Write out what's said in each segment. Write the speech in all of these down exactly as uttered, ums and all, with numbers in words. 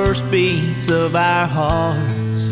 first beats of our hearts.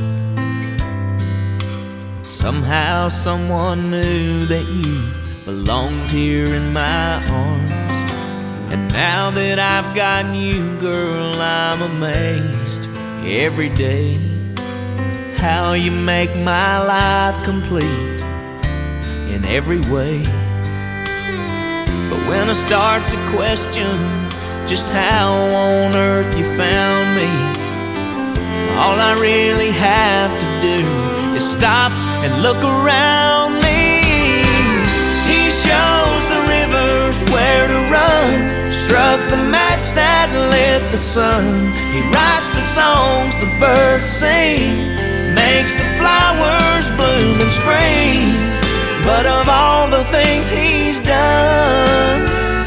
Somehow someone knew that you belonged here in my arms. And now that I've got you, girl, I'm amazed every day how you make my life complete in every way. But when I start to question just how on earth you found me, all I really have to do is stop and look around me. He shows the rivers where to run, struck the match that lit the sun. He writes the songs the birds sing, makes the flowers bloom in spring. But of all the things he's done,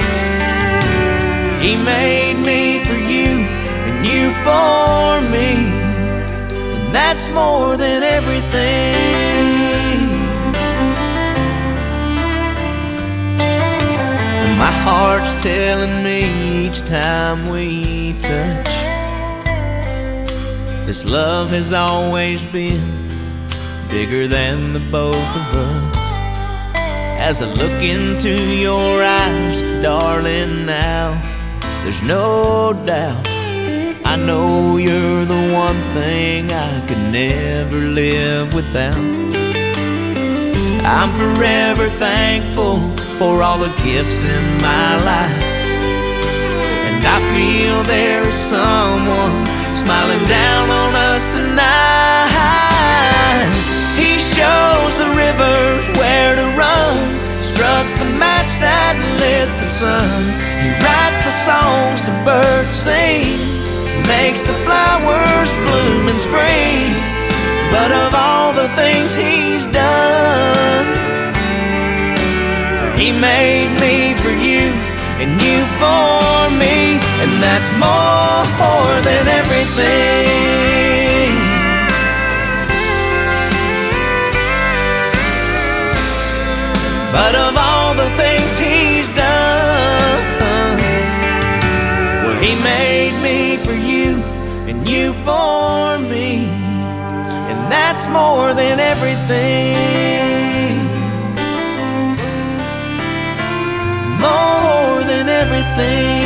he made me for you and you for me, and that's more than everything. And my heart's telling me each time we touch, this love has always been bigger than the both of us. As I look into your eyes, darling, now there's no doubt, I know you're the one thing I could never live without. I'm forever thankful for all the gifts in my life, and I feel there is someone smiling down on us tonight. He shows the rivers where to run, struck the match that lit the sun. He writes the songs the birds sing, makes the flowers bloom in spring. But of all the things he's done, he made me for you and you for me, and that's more than everything. But of all the things he's done, well, he made me for you and you for me, and that's more than everything. More than everything.